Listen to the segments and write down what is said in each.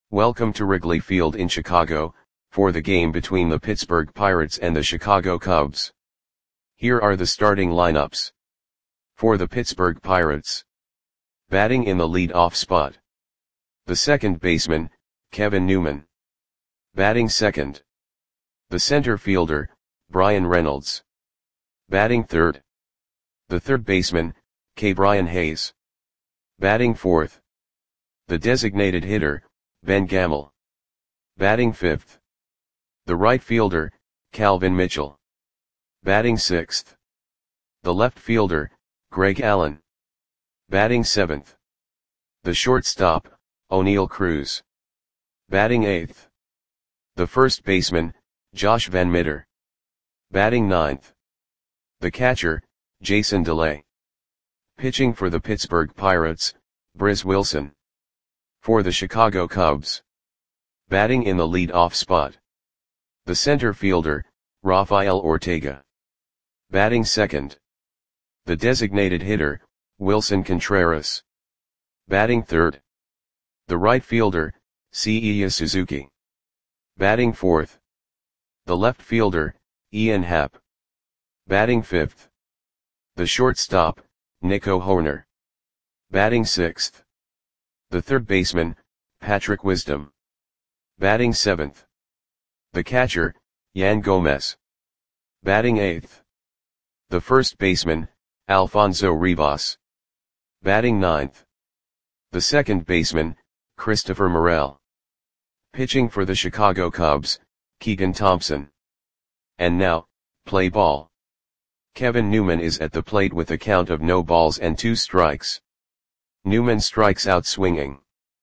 Welcome to Wrigley Field in Chicago, for the game between the Pittsburgh Pirates and the Chicago Cubs. Here are the starting lineups. For the Pittsburgh Pirates. Batting in the lead-off spot. The second baseman, Kevin Newman. Batting second. The center fielder, Bryan Reynolds. Batting third. The third baseman, Ke'Bryan Hayes. Batting fourth. The designated hitter, Ben Gamel. Batting fifth. The right fielder, Calvin Mitchell. Batting sixth. The left fielder, Greg Allen. Batting seventh. The shortstop, Oneil Cruz. Batting eighth. The first baseman, Josh Van Meter. Batting ninth. The catcher, Jason Delay. Pitching for the Pittsburgh Pirates, Briz Wilson. For the Chicago Cubs. Batting in the lead-off spot. The center fielder, Rafael Ortega. Batting second. The designated hitter, Wilson Contreras. Batting third. The right fielder, Seiya Suzuki. Batting fourth. The left fielder, Ian Happ. Batting fifth. The shortstop, Nico Hoerner. Batting sixth. The third baseman, Patrick Wisdom. Batting seventh. The catcher, Yan Gomez. Batting eighth. The first baseman, Alfonso Rivas. Batting ninth. The second baseman, Christopher Morel. Pitching for the Chicago Cubs, Keegan Thompson. And now, play ball. Kevin Newman is at the plate with a count of no balls and 2 strikes. Newman strikes out swinging.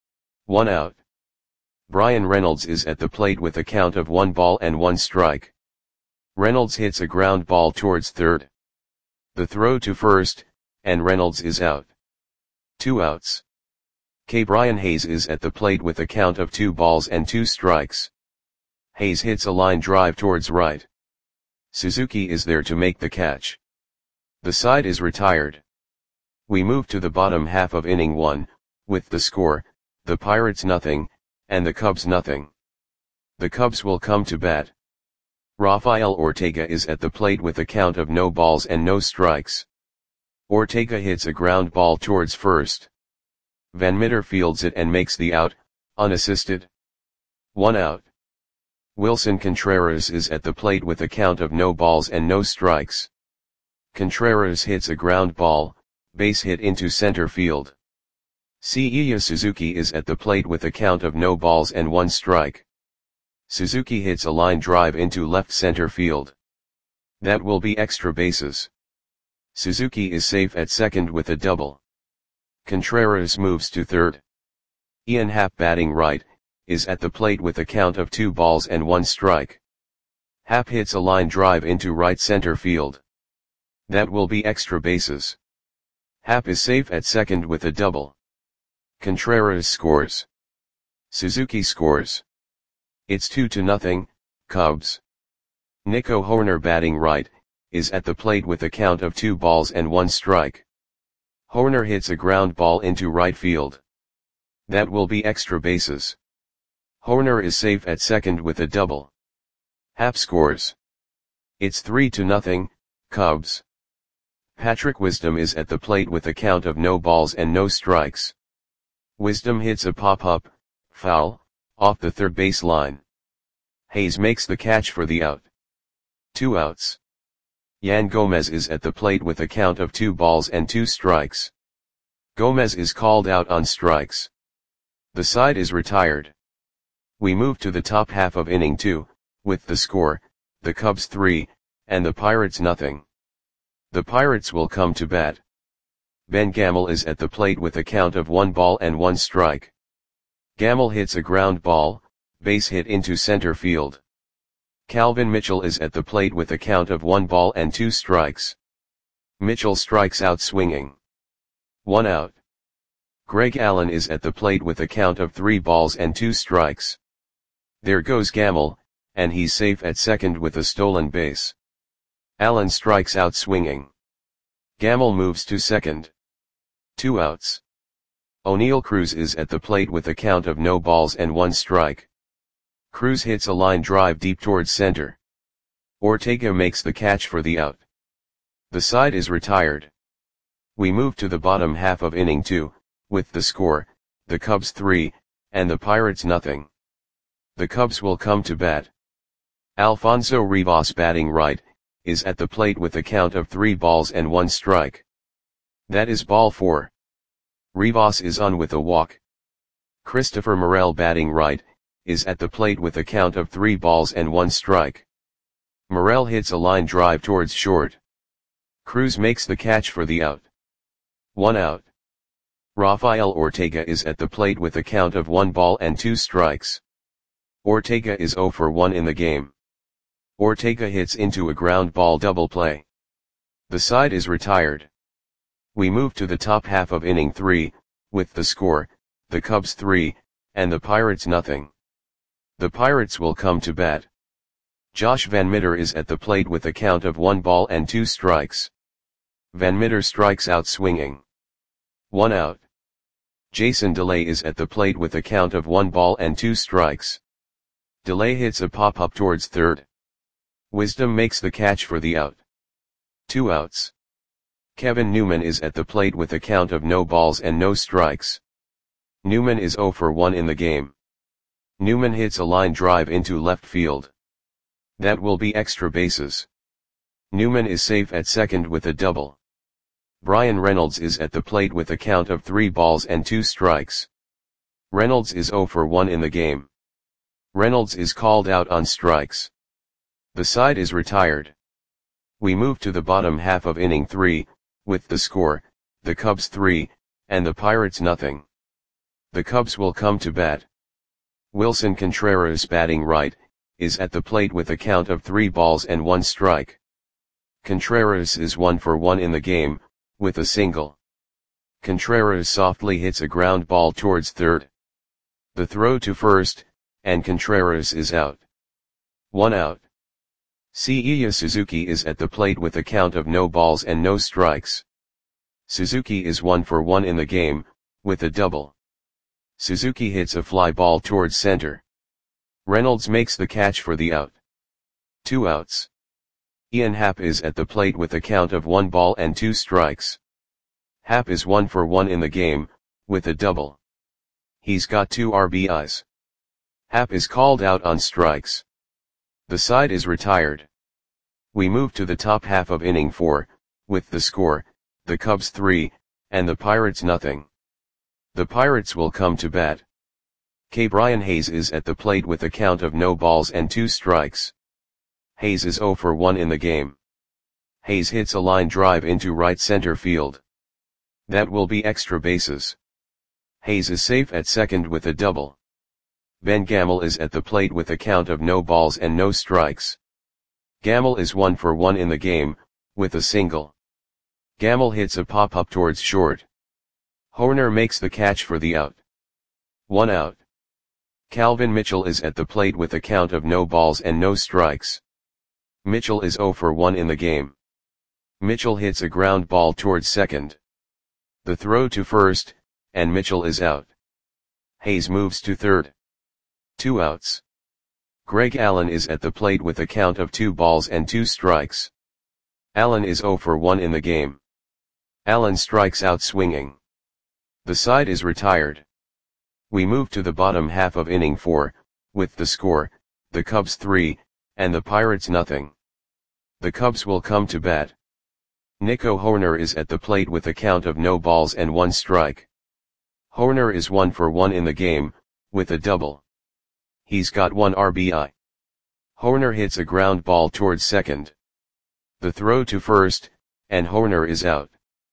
1 out. Bryan Reynolds is at the plate with a count of 1 ball and 1 strike. Reynolds hits a ground ball towards third. The throw to first, and Reynolds is out. 2 outs. Ke'Bryan Hayes is at the plate with a count of 2 balls and 2 strikes. Hayes hits a line drive towards right. Suzuki is there to make the catch. The side is retired. We move to the bottom half of inning 1, with the score, the Pirates nothing, and the Cubs nothing. The Cubs will come to bat. Rafael Ortega is at the plate with a count of no balls and no strikes. Ortega hits a ground ball towards first. Van Meter fields it and makes the out, unassisted. 1 out. Wilson Contreras is at the plate with a count of no balls and no strikes. Contreras hits a ground ball, base hit into center field. Seiya Suzuki is at the plate with a count of no balls and 1 strike. Suzuki hits a line drive into left center field. That will be extra bases. Suzuki is safe at second with a double. Contreras moves to third. Ian Happ, batting right, is at the plate with a count of 2 balls and 1 strike. Happ hits a line drive into right center field. That will be extra bases. Happ is safe at second with a double. Contreras scores. Suzuki scores. It's 2-0, Cubs. Nico Hoerner, batting right, is at the plate with a count of 2 balls and 1 strike. Hoerner hits a ground ball into right field. That will be extra bases. Hoerner is safe at second with a double. Happ scores. It's 3-0, Cubs. Patrick Wisdom is at the plate with a count of no balls and no strikes. Wisdom hits a pop-up, foul, off the third base line. Hayes makes the catch for the out. 2 outs. Yan Gomez is at the plate with a count of 2 balls and 2 strikes. Gomez is called out on strikes. The side is retired. We move to the top half of inning 2, with the score, the Cubs 3, and the Pirates nothing. The Pirates will come to bat. Ben Gamel is at the plate with a count of 1 ball and 1 strike. Gamel hits a ground ball, base hit into center field. Calvin Mitchell is at the plate with a count of 1 ball and 2 strikes. Mitchell strikes out swinging. 1 out. Greg Allen is at the plate with a count of 3 balls and 2 strikes. There goes Gamel, and he's safe at second with a stolen base. Allen strikes out swinging. Gamel moves to second. 2 outs. O'Neal Cruz is at the plate with a count of no balls and 1 strike. Cruz hits a line drive deep towards center. Ortega makes the catch for the out. The side is retired. We move to the bottom half of inning 2, with the score, the Cubs 3, and the Pirates nothing. The Cubs will come to bat. Alfonso Rivas, batting right, is at the plate with a count of 3 balls and 1 strike. That is ball 4. Rivas is on with a walk. Christopher Morel, batting right, is at the plate with a count of 3 balls and 1 strike. Morel hits a line drive towards short. Cruz makes the catch for the out. 1 out. Rafael Ortega is at the plate with a count of 1 ball and 2 strikes. Ortega is 0 for 1 in the game. Ortega hits into a ground ball double play. The side is retired. We move to the top half of inning 3, with the score, the Cubs 3, and the Pirates nothing. The Pirates will come to bat. Josh Van Meter is at the plate with a count of 1 ball and 2 strikes. Van Meter strikes out swinging. 1 out. Jason DeLay is at the plate with a count of 1 ball and 2 strikes. DeLay hits a pop-up towards third. Wisdom makes the catch for the out. 2 outs. Kevin Newman is at the plate with a count of no balls and no strikes. Newman is 0 for 1 in the game. Newman hits a line drive into left field. That will be extra bases. Newman is safe at second with a double. Brian Reynolds is at the plate with a count of 3 balls and 2 strikes. Reynolds is 0 for 1 in the game. Reynolds is called out on strikes. The side is retired. We move to the bottom half of inning 3, with the score, the Cubs 3, and the Pirates nothing. The Cubs will come to bat. Wilson Contreras, batting right, is at the plate with a count of 3 balls and 1 strike. Contreras is 1 for 1 in the game, with a single. Contreras softly hits a ground ball towards third. The throw to first, and Contreras is out. 1 out. Seiya Suzuki is at the plate with a count of no balls and no strikes. Suzuki is 1 for 1 in the game, with a double. Suzuki hits a fly ball towards center. Reynolds makes the catch for the out. 2 outs. Ian Happ is at the plate with a count of 1 ball and 2 strikes. Happ is 1 for 1 in the game, with a double. He's got 2 RBIs. Happ is called out on strikes. The side is retired. We move to the top half of inning 4, with the score, the Cubs 3, and the Pirates nothing. The Pirates will come to bat. Brian Hayes is at the plate with a count of no balls and 2 strikes. Hayes is 0 for 1 in the game. Hayes hits a line drive into right center field. That will be extra bases. Hayes is safe at second with a double. Ben Gamel is at the plate with a count of no balls and no strikes. Gamel is 1 for 1 in the game, with a single. Gamel hits a pop-up towards short. Horner makes the catch for the out. 1 out. Calvin Mitchell is at the plate with a count of no balls and no strikes. Mitchell is 0 for 1 in the game. Mitchell hits a ground ball towards second. The throw to first, and Mitchell is out. Hayes moves to third. 2 outs. Greg Allen is at the plate with a count of 2 balls and 2 strikes. Allen is 0 for 1 in the game. Allen strikes out swinging. The side is retired. We move to the bottom half of inning 4, with the score, the Cubs 3, and the Pirates nothing. The Cubs will come to bat. Nico Hoerner is at the plate with a count of no balls and 1 strike. Hoerner is 1 for 1 in the game, with a double. He's got 1 RBI. Hoerner hits a ground ball towards second. The throw to first, and Hoerner is out.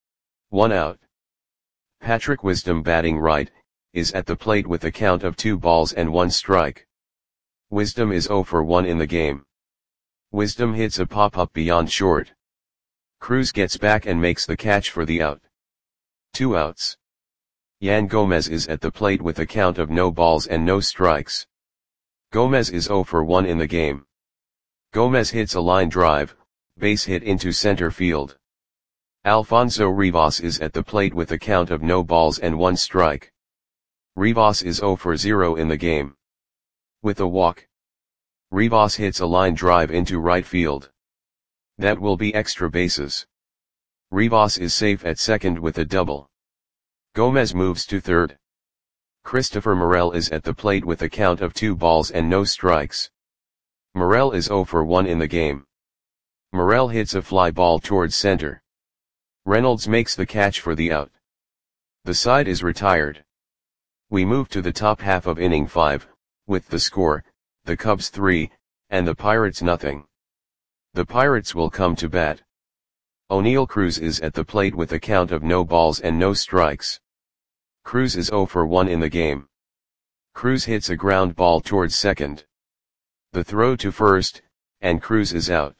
1 out. Patrick Wisdom, batting right, is at the plate with a count of 2 balls and 1 strike. Wisdom is 0 for 1 in the game. Wisdom hits a pop-up beyond short. Cruz gets back and makes the catch for the out. 2 outs. Yan Gomez is at the plate with a count of no balls and no strikes. Gomez is 0 for 1 in the game. Gomez hits a line drive, base hit into center field. Alfonso Rivas is at the plate with a count of no balls and 1 strike. Rivas is 0 for 0 in the game. With a walk, Rivas hits a line drive into right field. That will be extra bases. Rivas is safe at second with a double. Gomez moves to third. Christopher Morel is at the plate with a count of 2 balls and no strikes. Morel is 0 for 1 in the game. Morel hits a fly ball towards center. Reynolds makes the catch for the out. The side is retired. We move to the top half of inning 5, with the score, the Cubs 3, and the Pirates nothing. The Pirates will come to bat. O'Neal Cruz is at the plate with a count of no balls and no strikes. Cruz is 0 for 1 in the game. Cruz hits a ground ball towards second. The throw to first, and Cruz is out.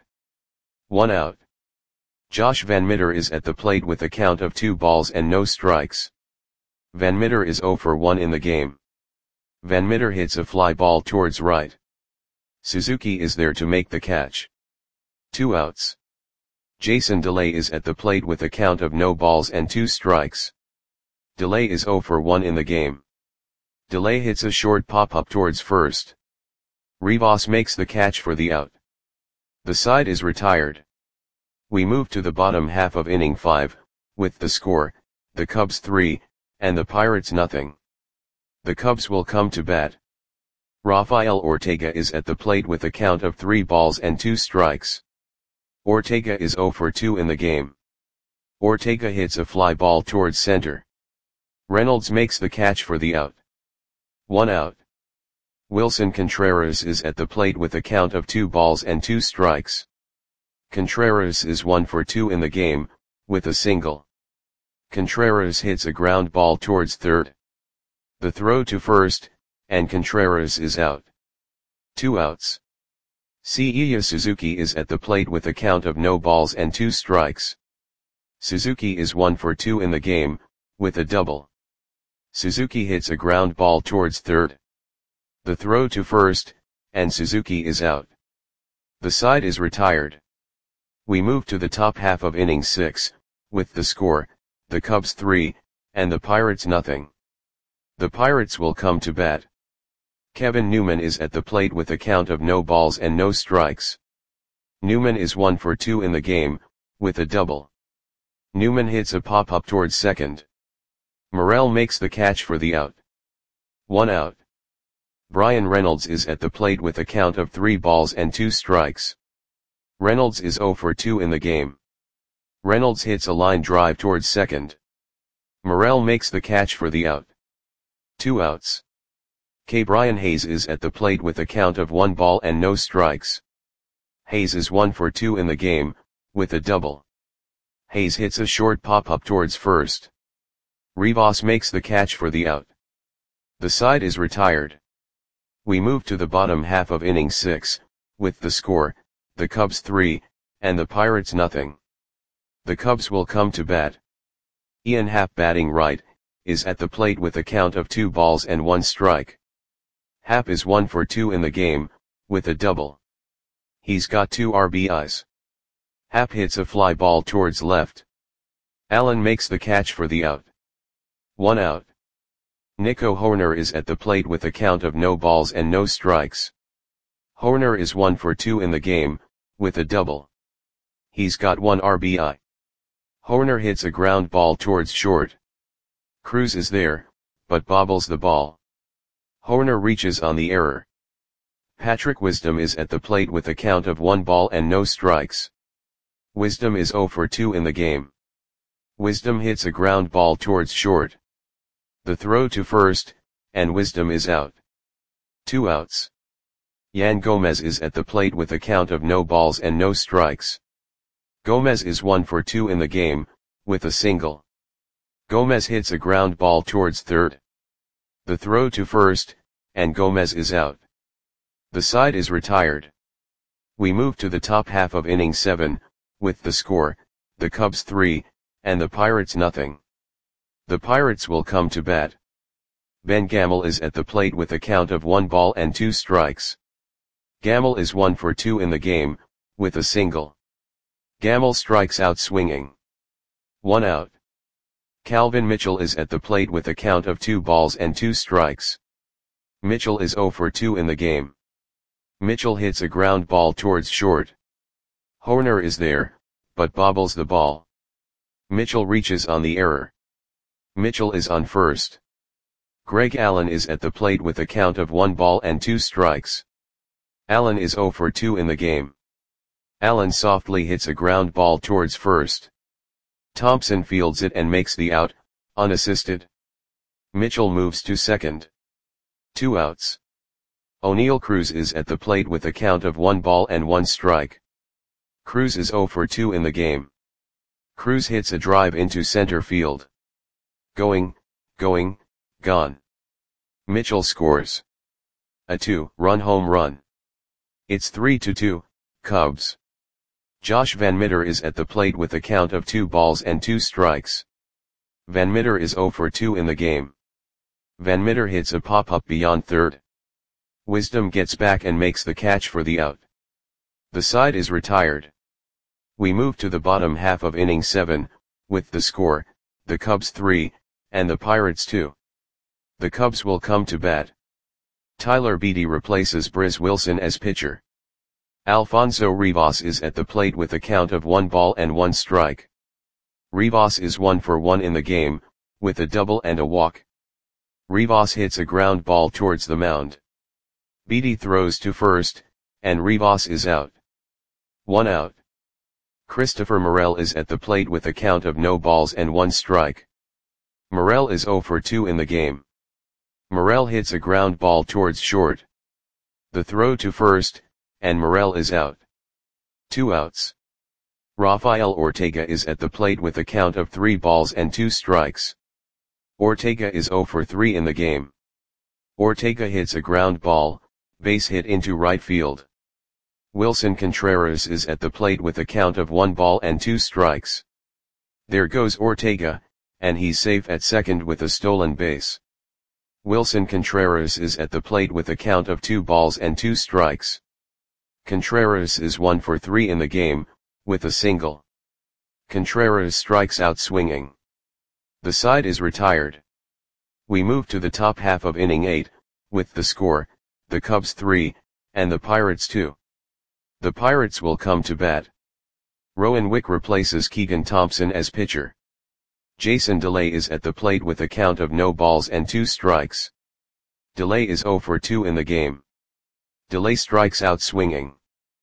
1 out. Josh Van Meter is at the plate with a count of 2 balls and no strikes. Van Meter is 0 for 1 in the game. Van Meter hits a fly ball towards right. Suzuki is there to make the catch. 2 outs. Jason Delay is at the plate with a count of no balls and 2 strikes. Delay is 0 for 1 in the game. Delay hits a short pop-up towards first. Rivas makes the catch for the out. The side is retired. We move to the bottom half of inning 5, with the score, the Cubs 3, and the Pirates nothing. The Cubs will come to bat. Rafael Ortega is at the plate with a count of 3 balls and 2 strikes. Ortega is 0 for 2 in the game. Ortega hits a fly ball towards center. Reynolds makes the catch for the out. 1 out. Wilson Contreras is at the plate with a count of 2 balls and 2 strikes. Contreras is 1 for 2 in the game, with a single. Contreras hits a ground ball towards third. The throw to first, and Contreras is out. 2 outs. Seiya Suzuki is at the plate with a count of no balls and 2 strikes. Suzuki is 1 for 2 in the game, with a double. Suzuki hits a ground ball towards third. The throw to first, and Suzuki is out. The side is retired. We move to the top half of inning 6, with the score, the Cubs 3, and the Pirates nothing. The Pirates will come to bat. Kevin Newman is at the plate with a count of no balls and no strikes. Newman is 1 for 2 in the game, with a double. Newman hits a pop-up towards second. Morel makes the catch for the out. 1 out. Bryan Reynolds is at the plate with a count of 3 balls and 2 strikes. Reynolds is 0 for 2 in the game. Reynolds hits a line drive towards second. Morel makes the catch for the out. 2 outs. Brian Hayes is at the plate with a count of 1 ball and no strikes. Hayes is 1 for 2 in the game, with a double. Hayes hits a short pop-up towards first. Rivas makes the catch for the out. The side is retired. We move to the bottom half of inning 6, with the score, the Cubs 3, and the Pirates nothing. The Cubs will come to bat. Ian Happ batting right, is at the plate with a count of 2 balls and 1 strike. Happ is 1 for 2 in the game, with a double. He's got 2 RBIs. Happ hits a fly ball towards left. Allen makes the catch for the out. 1 out. Nico Hoerner is at the plate with a count of no balls and no strikes. Hoerner is 1 for 2 in the game, with a double. He's got 1 RBI. Hoerner hits a ground ball towards short. Cruz is there, but bobbles the ball. Hoerner reaches on the error. Patrick Wisdom is at the plate with a count of 1 ball and no strikes. Wisdom is 0 for 2 in the game. Wisdom hits a ground ball towards short. The throw to first, and Wisdom is out. 2 outs. Yan Gomez is at the plate with a count of no balls and no strikes. Gomez is 1 for 2 in the game, with a single. Gomez hits a ground ball towards third. The throw to first, and Gomez is out. The side is retired. We move to the top half of inning 7, with the score, the Cubs 3, and the Pirates nothing. The Pirates will come to bat. Ben Gamel is at the plate with a count of 1 ball and 2 strikes. Gamel is 1 for 2 in the game, with a single. Gamel strikes out swinging. 1 out. Calvin Mitchell is at the plate with a count of 2 balls and 2 strikes. Mitchell is 0 for 2 in the game. Mitchell hits a ground ball towards short. Hoerner is there, but bobbles the ball. Mitchell reaches on the error. Mitchell is on first. Greg Allen is at the plate with a count of 1 ball and 2 strikes. Allen is 0 for 2 in the game. Allen softly hits a ground ball towards first. Thompson fields it and makes the out, unassisted. Mitchell moves to second. 2 outs. O'Neill Cruz is at the plate with a count of 1 ball and 1 strike. Cruz is 0 for 2 in the game. Cruz hits a drive into center field. Going, gone. Mitchell scores a 2-run home run. It's 3-2, Cubs. Josh Van Meter is at the plate with a count of 2 balls and 2 strikes. Van Meter is 0 for 2 in the game. Van Meter hits a pop-up beyond third. Wisdom gets back and makes the catch for the out. The side is retired. We move to the bottom half of inning 7, with the score, the Cubs 3, and the Pirates 2. The Cubs will come to bat. Tyler Beede replaces Briz Wilson as pitcher. Alfonso Rivas is at the plate with a count of 1 ball and 1 strike. Rivas is 1 for 1 in the game, with a double and a walk. Rivas hits a ground ball towards the mound. Beede throws to first, and Rivas is out. 1 out. Christopher Morel is at the plate with a count of no balls and 1 strike. Morel is 0 for 2 in the game. Morel hits a ground ball towards short. The throw to first, and Morel is out. 2 outs. Rafael Ortega is at the plate with a count of 3 balls and 2 strikes. Ortega is 0 for 3 in the game. Ortega hits a ground ball, base hit into right field. Wilson Contreras is at the plate with a count of 1 ball and 2 strikes. There goes Ortega, and he's safe at second with a stolen base. Wilson Contreras is at the plate with a count of 2 balls and 2 strikes. Contreras is 1 for 3 in the game, with a single. Contreras strikes out swinging. The side is retired. We move to the top half of inning 8, with the score, the Cubs 3, and the Pirates 2. The Pirates will come to bat. Rowan Wick replaces Keegan Thompson as pitcher. Jason DeLay is at the plate with a count of no balls and 2 strikes. DeLay is 0 for 2 in the game. DeLay strikes out swinging.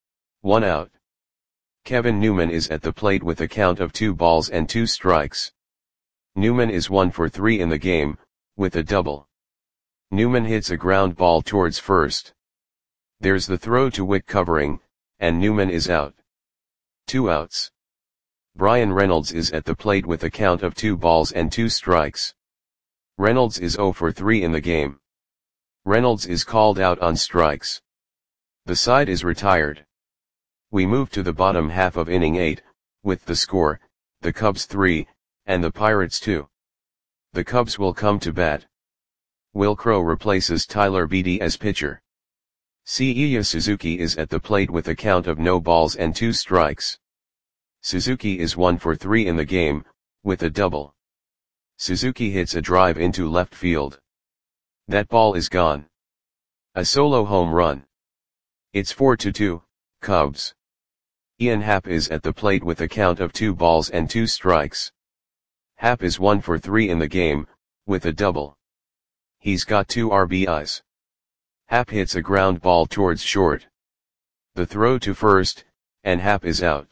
1 out. Kevin Newman is at the plate with a count of 2 balls and 2 strikes. Newman is 1 for 3 in the game, with a double. Newman hits a ground ball towards first. There's the throw to Wick covering, and Newman is out. 2 outs. Brian Reynolds is at the plate with a count of 2 balls and 2 strikes. Reynolds is 0 for 3 in the game. Reynolds is called out on strikes. The side is retired. We move to the bottom half of inning 8, with the score, the Cubs 3, and the Pirates 2. The Cubs will come to bat. Will Crowe replaces Tyler Beede as pitcher. Seiya Suzuki is at the plate with a count of no balls and 2 strikes. Suzuki is 1 for 3 in the game, with a double. Suzuki hits a drive into left field. That ball is gone. A solo home run. It's 4-2, Cubs. Ian Happ is at the plate with a count of 2 balls and 2 strikes. Happ is 1 for 3 in the game, with a double. He's got 2 RBIs. Happ hits a ground ball towards short. The throw to first, and Happ is out.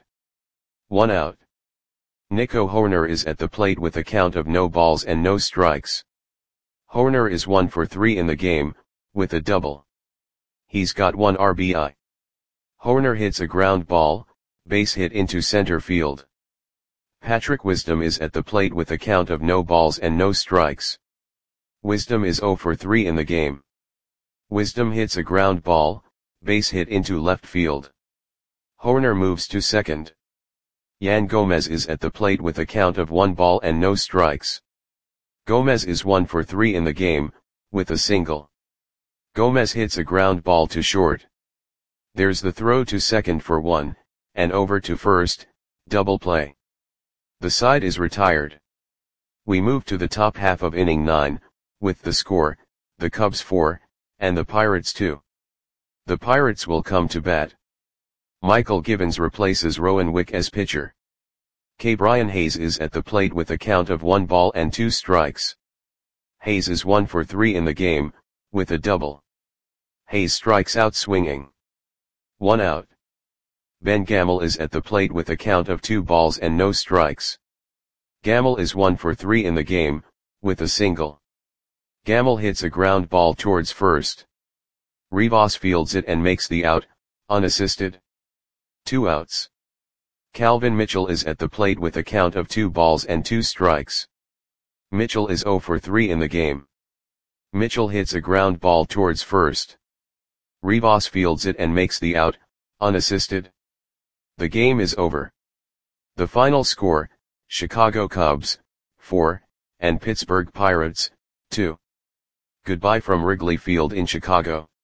1 out. Nico Hoerner is at the plate with a count of no balls and no strikes. Hoerner is 1 for 3 in the game, with a double. He's got 1 RBI. Hoerner hits a ground ball, base hit into center field. Patrick Wisdom is at the plate with a count of no balls and no strikes. Wisdom is 0 for 3 in the game. Wisdom hits a ground ball, base hit into left field. Hoerner moves to second. Yan Gomez is at the plate with a count of 1 ball and no strikes. Gomez is 1 for 3 in the game, with a single. Gomez hits a ground ball to short. There's the throw to second for 1, and over to first, double play. The side is retired. We move to the top half of inning 9, with the score, the Cubs 4, and the Pirates 2. The Pirates will come to bat. Michael Givens replaces Rowan Wick as pitcher. Brian Hayes is at the plate with a count of 1 ball and 2 strikes. Hayes is 1 for 3 in the game, with a double. Hayes strikes out swinging. 1 out. Ben Gamel is at the plate with a count of 2 balls and no strikes. Gamel is 1 for 3 in the game, with a single. Gamel hits a ground ball towards first. Rivas fields it and makes the out, unassisted. 2 outs. Calvin Mitchell is at the plate with a count of 2 balls and 2 strikes. Mitchell is 0 for 3 in the game. Mitchell hits a ground ball towards first. Rivas fields it and makes the out, unassisted. The game is over. The final score, Chicago Cubs, 4, and Pittsburgh Pirates, 2. Goodbye from Wrigley Field in Chicago.